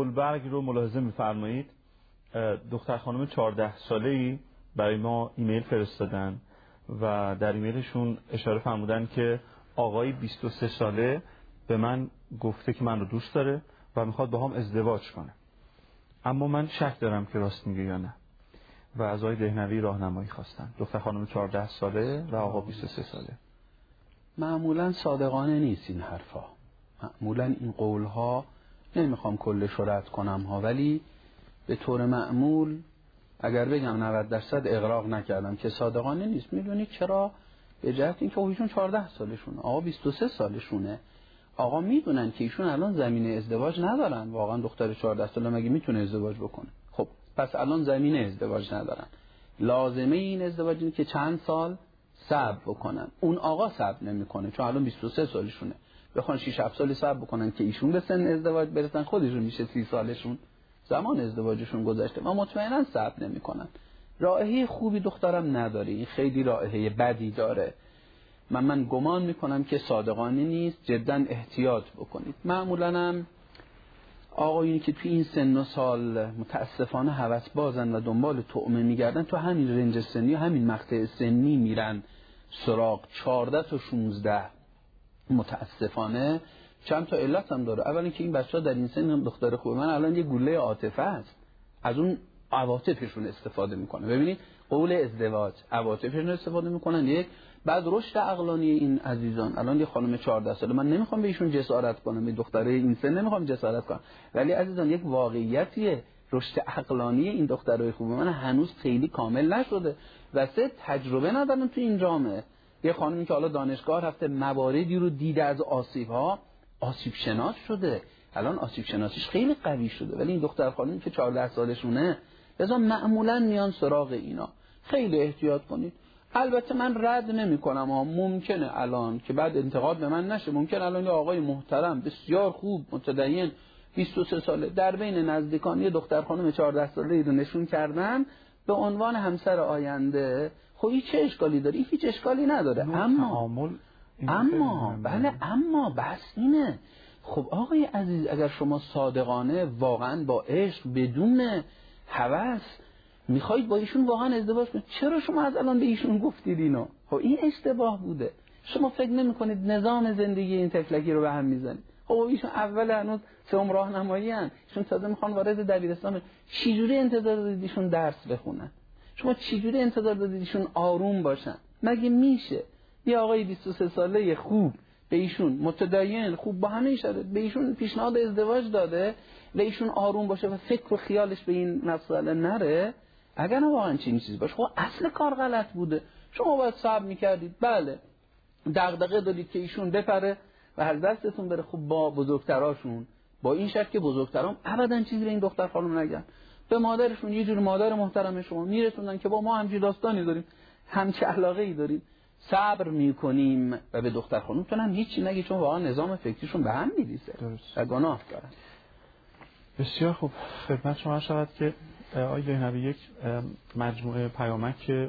گلبرگ رو ملاحظه می‌فرمایید، دختر خانم 14 ساله‌ای برای ما ایمیل فرستادن و در ایمیلشون اشاره فرمودن که آقای 23 ساله به من گفته که من رو دوست داره و میخواد با هم ازدواج کنه، اما من شک دارم که راست میگه یا نه و از آقای دهنوی راهنمایی خواستن. دختر خانم 14 ساله و آقا 23 ساله. معمولا صادقانه نیست این حرفا، معمولا این قولها، نمیخوام کلش رو رد کنم ها، ولی به طور معمول اگر بگم 90% اغراق نکردم که صادقانه نیست. میدونید چرا؟ به جهت اینکه ایشون 14 سالشونه، آقا 23 سالشونه. آقا میدونن که ایشون الان زمینه ازدواج ندارن. واقعا دختر 14 ساله مگه میتونه ازدواج بکنه؟ خب پس الان زمینه ازدواج ندارن. لازمه این ازدواج اینه که چند سال صبر بکنن. اون آقا صبر نمیکنه چون الان 23 سالشونه. بخوان 6-7 سال صبر بکنن که ایشون به سن ازدواج برسن، خودشون میشه 30 سالشون، زمان ازدواجشون گذشته و مطمئنا صبر نمیکنن. رائحه خوبی دخترم نداره، این خیلی رائحه بدی داره. من گمان میکنم که صادقانه نیست، جدا احتیاط بکنید. معمولا هم آقایونی که توی این سن و سال متاسفانه هوس بازن و دنبال طعمه میگردن، تو همین رنج سنی و همین مقطع سنی میرن سراغ 14 تا 16. متاسفانه چند تا علت هم داره. اولا که این بچه‌ها در این سن دختر خوب من الان یه گوله عاطفه است، از اون عواطفشون استفاده میکنه. ببینید قول ازدواج، عواطفشون استفاده میکنن. یک بعد رشد عقلانی این عزیزان، الان یه خانم 14 ساله، من نمیخوام به ایشون جسارت کنم، به دختره این سن نمیخوام جسارت کنم، ولی عزیزان یک واقعیتیه، رشد عقلانی این دخترای خوب من هنوز خیلی کامل نشده و تجربه ندارن تو این جامعه. یه خانمی که حالا دانشگاه رفته، مواردی رو دیده از آسیب‌ها، آسیب شناس شده، الان آسیب شناسیش خیلی قوی شده، ولی این دختر خانمی که 14 سالشونه، لذا معمولا میان سراغ اینا. خیلی احتیاط کنید. البته من رد نمی کنم ها، ممکنه الان که بعد انتقاد به من نشه، ممکنه الان یه آقای محترم بسیار خوب متدین 23 ساله در بین نزدیکان یه دختر خانم 14 ساله رو نشون کردن به عنوان همسر آینده. خب این چه اشکالی داره؟ این هیچ اشکالی نداره. اما بس اینه. خب آقای عزیز، اگر شما صادقانه واقعا با عشق بدون هوس میخواید با ایشون واقعا ازدواج کنید، چرا شما از الان به ایشون گفتید اینو؟ خب این اشتباه بوده. شما فکر نمی‌کنید نظام زندگی این تفلکی رو به هم میزنید؟ خب ایشون اول هنوز سوم راهنمایی ان، ایشون تازه میخوان وارد دبیرستان. چجوری انتظار دارید ایشون درس بخونن؟ شما چجوری انتظار دارید ایشون آروم باشن؟ مگه میشه یه آقای 23 ساله خوب به ایشون متدین خوب با همه شرایط به ایشون پیشنهاد ازدواج داده و ایشون آروم باشه و فکر و خیالش به این مسئله نره؟ اگر نه واقعا چنین چیزی باشه، خب اصل کار غلط بوده. شما باید صبر میکردید. بله دغدغه دارید که ایشون بپره و از دستتون بره. خب با بزرگتراشون، با این شرط که بزرگترام ابدا چیزی به این دختر خانم نگن، به مادرشون یه جور مادر محترم شما میرسوندن که با ما همچین داستانی داریم، همچین علاقه ای داریم، صبر میکنیم و به دختر خانم تونن هیچی نگی، چون واقعا نظام فکریشون به هم میریزه و گناه دارن. بسیار خوب. خدمت شما شود که آقای دهنوی یک مجموعه پیامک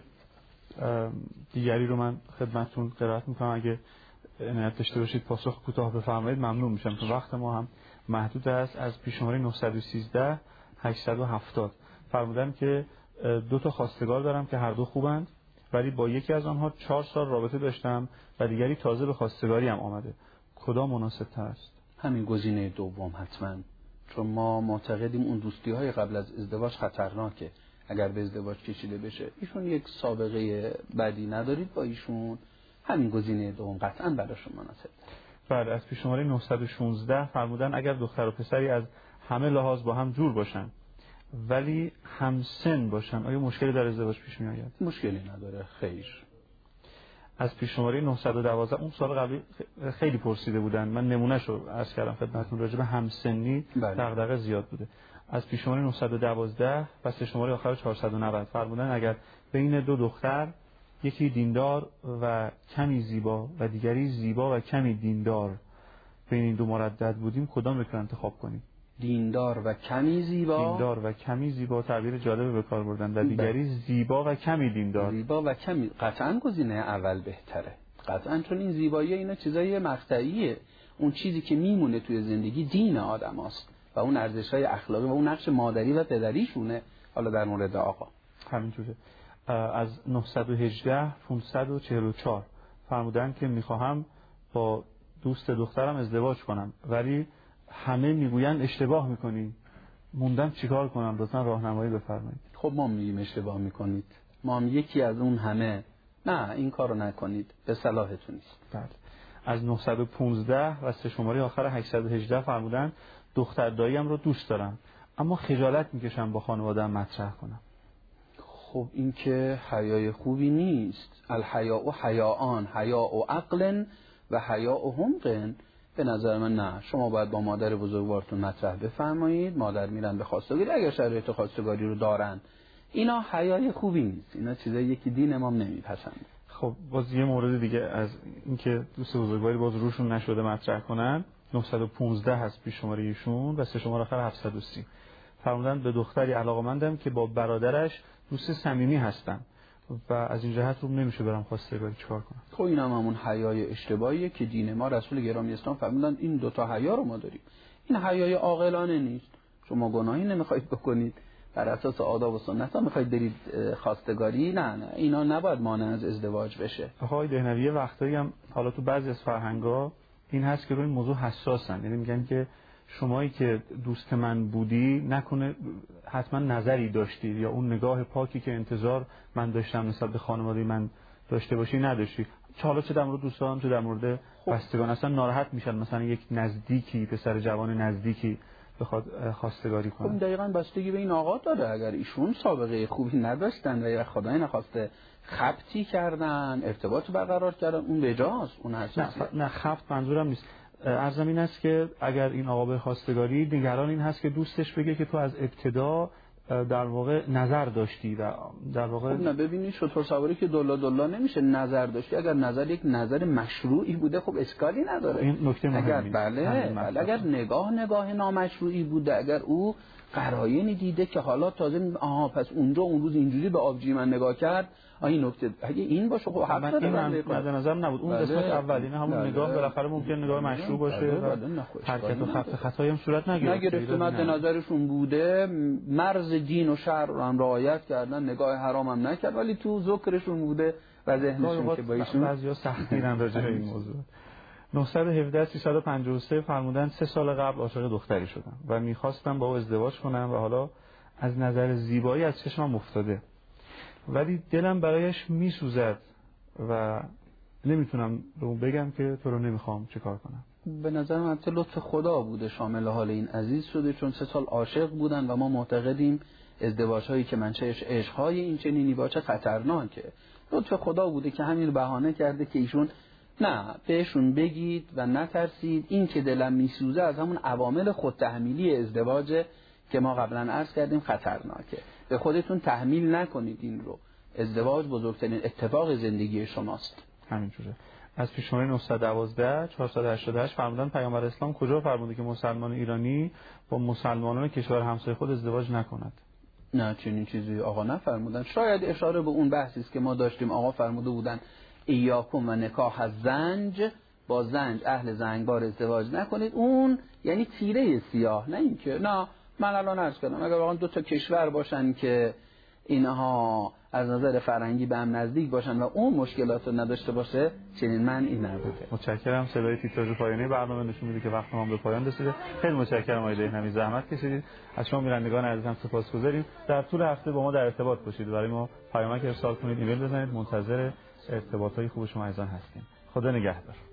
دیگری رو من خدمتتون قرائت میکنم، اگه عنایت داشته باشید پاسخ کوتاه بفرمایید ممنون میشم، چون وقت ما هم محدود است. از پیشنهاد 913 870 فرمودن که 2 تا خواستگار دارم که هر دو خوبند، ولی با یکی از آنها 4 سال رابطه داشتم و دیگری تازه به خواستگاری هم آمده، کدام مناسب تر است؟ همین گزینه دوم حتما، چون ما معتقدیم اون دوستی های قبل از ازدواج خطرناکه. اگر به ازدواج کشیده بشه، ایشون یک سابقه بدی ندارید با ایشون، همین گزینه دوم قطعا براشون مناسب. بله. از پیش شماره 916 فرمودن اگر دختر و پسری از همه لحاظ با هم جور باشن ولی همسن باشن، آیا مشکلی در ازدواج پیش می آید؟ مشکلی نداره، خیر. از پیش شماره 912 اون سال قبلی خیلی پرسیده بودن، من نمونهشو عرض کردم خدمتتون، راجع به همسنی دغدغه زیاد بوده. از پیش شماره 912 پس شماره آخر 490 فرمودن اگر بین 2 دختر یکی دیندار و کمی زیبا و دیگری زیبا و کمی دیندار، بین این 2 مردد بودیم، کدام رو انتخاب کنیم؟ دیندار و کمی زیبا. دیندار و کمی زیبا تعبیر جالب به کار بردن و دیگری زیبا و کمی دیندار. زیبا و کمی، قطعا گزینه اول بهتره، قطعا، چون این زیبایی اینا چیزای مقطعیه. اون چیزی که میمونه توی زندگی دین آدم هست. و اون ارزش‌های اخلاقی و اون نقش مادری و پدریشونه. حالا در مورد آقا همینجوره. از 918 544 فرمودن که میخواهم با دوست دخترم ازدواج کنم ولی همه میگویند اشتباه میکنی. موندم چیکار کنم؟ لطفا راهنمایی بفرمایید. خب ما میگیم اشتباه میکنید، ما هم یکی از اون همه نه این کارو نکنید، به صلاحتون نیست. بله. از 915 و سه شماره آخر 818 فرمودن دختر داییم رو دوست دارم اما خجالت میکشم با خانواده‌ام مطرح کنم. خب این که حیای خوبی نیست. الحیاء حیاءان، حیاء عقل و حیاء حمق. به نظر من نه، شما باید با مادر بزرگوارتون مطرح بفرمایید. مادر میرن به خواستگاری اگر شرایط خواستگاری رو دارن. اینا حیای خوبی نیست، اینا چیزایی که دین ما نمیپسنده. خب باز یه مورد دیگه از اینکه دوست بزرگواری باز روشون نشده مطرح کنن، 915 هست پیش شماره ایشون و سه شماره آخر 730 فرمودن به دختری علاقه‌مندم که با برادرش دوست صمیمی هستم و از این جهت رو نمیشه برم خواستگاری، چیکار کنم؟ خب این هم همون حیای اشتباهیه که دین ما رسول گرامی اسلام فرمودن این دوتا حیا رو ما داریم. این حیای عاقلانه نیست. شما گناهی نمیخواید بکنید، بر اساس آداب و سنت ها میخواید برید خواستگاری، نه اینا نباید مانع از ازدواج بشه. آقای دهنوی وقتایی هم حالا تو بعضی از فرهنگ‌ها این هست که روی این موضوع حساسن، یعنی میگن که شمایی که دوست من بودی نکنه حتما نظری داشتی یا اون نگاه پاکی که انتظار من داشتم نسبت به خانواده من داشته باشی نداشتی. چه در مورد دوستان چه در مورد بستگان اصلا ناراحت میشن مثلا یک نزدیکی پسر جوان نزدیکی بخواد خواستگاری کنه. خب دقیقاً بستگی به این آقا داره. اگر ایشون سابقه خوبی نداشتن و یا خدای نخواسته خبطی کردن، ارتباط برقرار کردن، اون بجاست، اون حساسه. نه خبط منظورم نیست. عرضم این است که اگر این آقا به خواستگاری نگران این هست که دوستش بگه که تو از ابتدا در واقع نظر داشتی و در واقع خب نه ببینید شطور سواری که دلا نمیشه نظر داشتی. اگر نظر یک نظر مشروعی بوده خب اشکالی نداره. این نکته مهمی اگر بله اگر نگاه نامشروعی بوده، اگر او قرائنی دیده که حالا تازه پس اونجا اون روز اینجوری به آبجی من نگاه کرد، این نکته اگه این باشه خب حق داره. مد نظر نبود اون قسمت اول، این همون نگاه بالاخره ممکن نگاه مشروع باشه و حرکت و خط خطایی هم صورت نگرفته. مد نظرشون بوده، مرز دین و شرع رو هم رعایت کردن، نگاه حرام هم نکرد، ولی تو ذکرشون بوده و ذهنشون که با ایشون بعضیا سختگیرن راجع به این موضوع. 917 353 فرمودن 3 سال قبل عاشق دختری شدم و میخواستم با او ازدواج کنم و حالا از نظر زیبایی از چشمم افتاده ولی دلم برایش میسوزد و نمیتونم به اون بگم که تو رو نمیخوام، چه کار کنم؟ به نظر من لطف خدا بوده شامل حال این عزیز شده، چون 3 سال عاشق بودن و ما معتقدیم ازدواج هایی که منشأش عشق های این چنینی باشه خطرناکه. لطف خدا بوده که همین بهانه کرده که ایشون نه بهشون بگید و نترسید. این که دلم میسوزه از همون عوامل خود تحمیلی ازدواج که ما قبلا عرض کردیم خطرناکه. به خودتون تحمیل نکنید این رو. ازدواج بزرگترین اتفاق زندگی شماست. همینجوره. از پیش شماره 912 488 فرمودن پیامبر اسلام کجا فرموده که مسلمان ایرانی با مسلمانان کشور همسایه خود ازدواج نکند؟ نه چنین چیزی آقا نفرمودن. شاید اشاره به اون بحثی است که ما داشتیم. آقا فرموده بودن ایاکم و نکاح الزنج، با زنج اهل زنگبار ازدواج نکنید. اون یعنی تیره سیاه، نه اینکه نه من الان عرض کردم اگر واقعا 2 تا کشور باشن که اینها از نظر فرهنگی به هم نزدیک باشن و اون مشکلات رو نداشته باشه چنین من این نبوده. متشکرم. صدای تیتراژ پایانی برنامه نشون میده که وقت ما به پایان رسیده. خیلی متشکرم آقای دهنوی، زحمت کشیدید. از شما بینندگان عزیزم سپاسگزاریم. در طول هفته با ما در ارتباط باشید، برای ما پیامک ارسال کنید، ایمیل بزنید. منتظر ارتباطات خوب شما عزیزان هستیم. خدا نگهدار.